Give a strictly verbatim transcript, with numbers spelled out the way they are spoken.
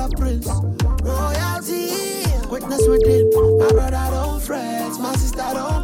a prince. Royalty, quickness within. My brother don't fret, my sister don't